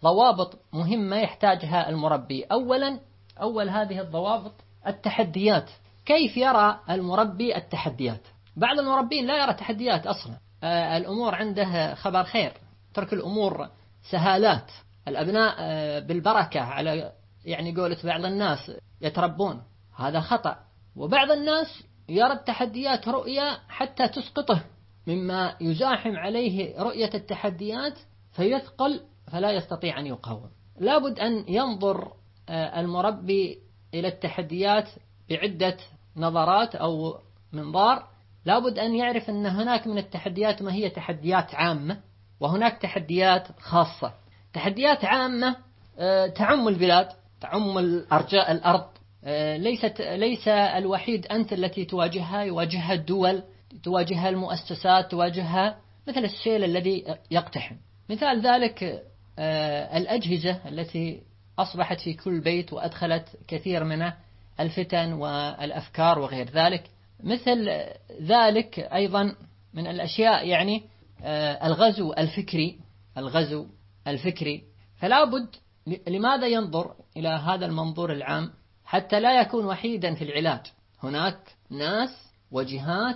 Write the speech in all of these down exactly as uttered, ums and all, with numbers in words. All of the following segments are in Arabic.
ضوابط مهمة يحتاجها المربي. أولا أول هذه الضوابط التحديات. كيف يرى المربي التحديات؟ بعض المربين لا يرى تحديات أصلا، الأمور عنده خبر خير، ترك الأمور سهالات، الأبناء بالبركة على يعني قولة بعض الناس يتربون، هذا خطأ. وبعض الناس يرى التحديات رؤية حتى تسقطه، مما يزاحم عليه رؤية التحديات فيثقل فلا يستطيع أن يقاوم. لابد أن ينظر المربي إلى التحديات بعدة نظرات أو منظار. لابد أن يعرف أن هناك من التحديات ما هي تحديات عامة، وهناك تحديات خاصة. تحديات عامة تعم البلاد، تعم أرجاء الأرض، ليست ليس الوحيد أنت التي تواجهها، يواجهها الدول، تواجهها المؤسسات، تواجهها مثل السيل الذي يقتحم. مثال ذلك الأجهزة التي أصبحت في كل بيت وأدخلت كثير من الفتن والأفكار وغير ذلك. مثل ذلك أيضا من الأشياء يعني الغزو الفكري، الغزو الفكري. فلا بد، لماذا ينظر إلى هذا المنظور العام؟ حتى لا يكون وحيدا في العلاج، هناك ناس وجهات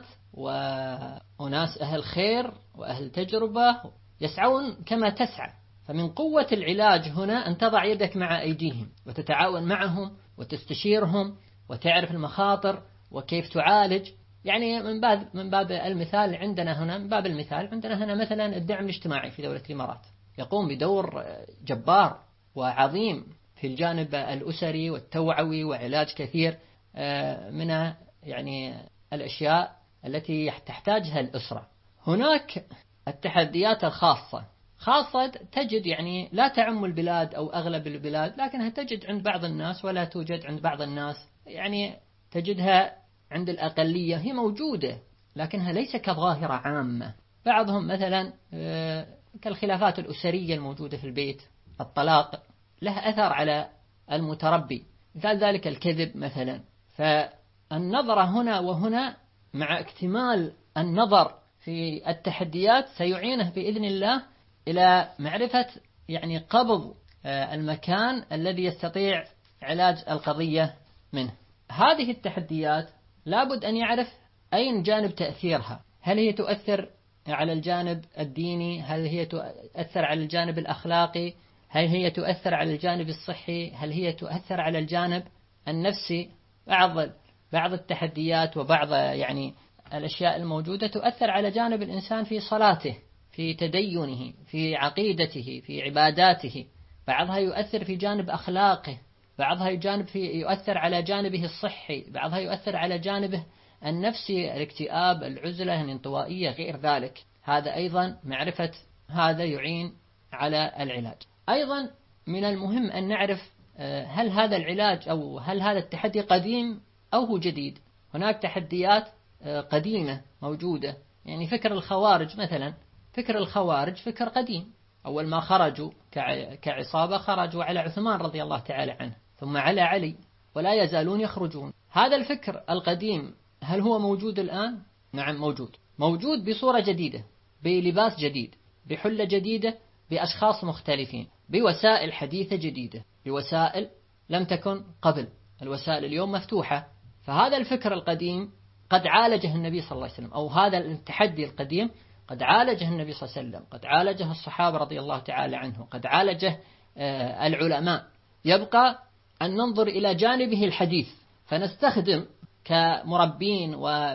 وناس أهل خير وأهل تجربة يسعون كما تسعى. فمن قوة العلاج هنا أن تضع يدك مع أيديهم وتتعاون معهم وتستشيرهم وتعرف المخاطر وكيف تعالج. يعني من باب من باب المثال عندنا هنا، من باب المثال عندنا هنا مثلا الدعم الاجتماعي في دولة الإمارات يقوم بدور جبار وعظيم في الجانب الأسري والتوعوي وعلاج كثير من يعني الأشياء التي تحتاجها الأسرة. هناك التحديات الخاصة، خاصة تجد يعني لا تعم البلاد أو أغلب البلاد، لكنها تجد عند بعض الناس ولا توجد عند بعض الناس، يعني تجدها عند الأقلية، هي موجودة لكنها ليس كظاهرة عامة. بعضهم مثلا كالخلافات الأسرية الموجودة في البيت، الطلاق له أثر على المتربي، مثال ذلك الكذب مثلا. فالنظرة هنا وهنا مع اكتمال النظر في التحديات سيعينه بإذن الله إلى معرفة يعني قبض المكان الذي يستطيع علاج القضية منه. هذه التحديات لابد أن يعرف أين جانب تأثيرها، هل هي تؤثر على الجانب الديني، هل هي تؤثر على الجانب الأخلاقي، هل هي تؤثر على الجانب الصحي، هل هي تؤثر على الجانب النفسي. بعض بعض التحديات وبعض يعني الأشياء الموجودة تؤثر على جانب الإنسان في صلاته، في تدينه، في عقيدته، في عباداته. بعضها يؤثر في جانب أخلاقه، بعضها جانب في يؤثر على جانبه الصحي، بعضها يؤثر على جانبه النفسي، الاكتئاب، العزلة، الانطوائية، غير ذلك. هذا أيضا معرفة هذا يعين على العلاج. أيضا من المهم أن نعرف هل هذا العلاج أو هل هذا التحدي قديم أو هو جديد. هناك تحديات قديمة موجودة، يعني فكر الخوارج مثلا، فكر الخوارج فكر قديم، أول ما خرجوا كعصابة خرجوا على عثمان رضي الله تعالى عنه، ثم على علي، ولا يزالون يخرجون. هذا الفكر القديم هل هو موجود الآن؟ نعم موجود، موجود بصورة جديدة، بلباس جديد، بحلة جديدة، بأشخاص مختلفين، بوسائل حديثة جديدة، بوسائل لم تكن قبل. الوسائل اليوم مفتوحة. فهذا الفكر القديم قد عالجه النبي صلى الله عليه وسلم، أو هذا التحدي القديم قد عالجه النبي صلى الله عليه وسلم، قد عالجه الصحابة رضي الله تعالى عنهم، قد عالجه العلماء. يبقى أن ننظر إلى جانبه الحديث، فنستخدم كمربين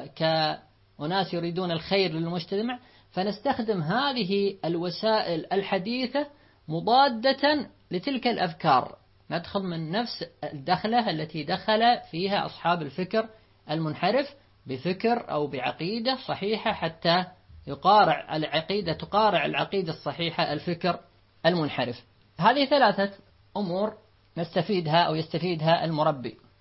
وكأناس يريدون الخير للمجتمع، فنستخدم هذه الوسائل الحديثة مضادة لتلك الأفكار. ندخل من نفس الدخلة التي دخل فيها أصحاب الفكر المنحرف بفكر أو بعقيدة صحيحة، حتى يقارع العقيدة تقارع العقيدة الصحيحة الفكر المنحرف. هذه ثلاثة أمور نستفيدها أو يستفيدها المربي.